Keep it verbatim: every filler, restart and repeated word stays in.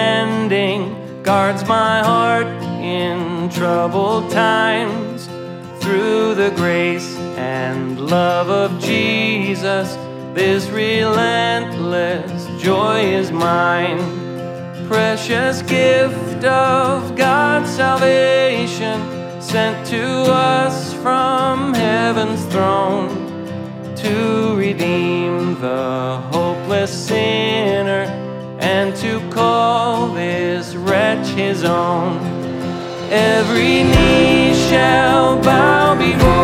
unending, guards my heart in troubled times. Through the grace and love of Jesus, this relentless joy is mine. Precious gift of God's salvation, sent to us from heaven's throne, to redeem the hopeless sinner and to call this wretch his own. Every knee shall bow before